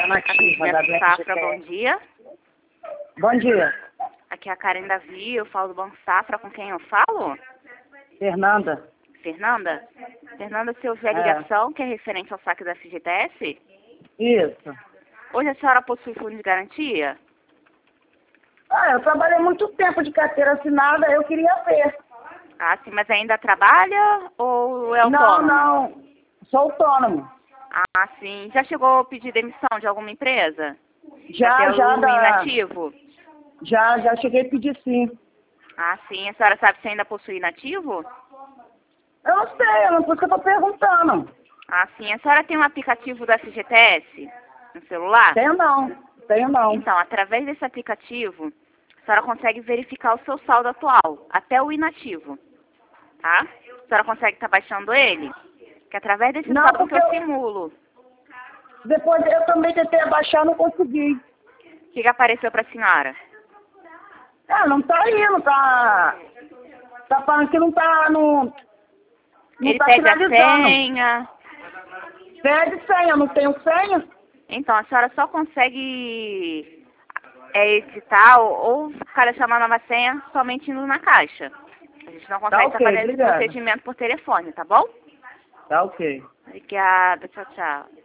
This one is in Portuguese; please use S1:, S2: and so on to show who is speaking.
S1: nativa da
S2: Safra, bom dia.
S1: Bom dia,
S2: Aqui é a Karen Davi, eu falo do Banco Safra, com quem eu falo?
S1: Fernanda.
S2: Fernanda? Fernanda, se houver ligação, que é referente ao saque da FGTS,
S1: Isso.
S2: hoje a senhora possui fundo de garantia?
S1: Eu trabalhei muito tempo de carteira assinada, eu queria ver.
S2: Ah, sim, mas ainda trabalha ou é autônomo?
S1: Não, sou autônomo.
S2: Ah, sim. Já chegou a pedir demissão de alguma empresa?
S1: Já
S2: inativo?
S1: Já cheguei a pedir sim.
S2: Ah, sim. A senhora sabe se ainda possui inativo?
S1: Eu não sei, por isso que eu tô perguntando.
S2: Ah, sim. A senhora tem um aplicativo do FGTS no celular?
S1: Tenho não.
S2: Então, através desse aplicativo, a senhora consegue verificar o seu saldo atual, até o inativo, tá? A senhora consegue estar baixando ele? Que através desse saldo que eu simulo.
S1: Depois eu também tentei abaixar, não consegui.
S2: O que apareceu para a senhora?
S1: Não tá indo, tá falando que não tá
S2: Ele
S1: tá
S2: pede a
S1: finalizando.
S2: senha.
S1: Pede senha, não tenho senha?
S2: Então, a senhora só consegue editar ou chamar nova senha somente indo na caixa. A gente não consegue estar fazendo esse procedimento por telefone, tá bom?
S1: Tá ok.
S2: Obrigada, tchau, tchau.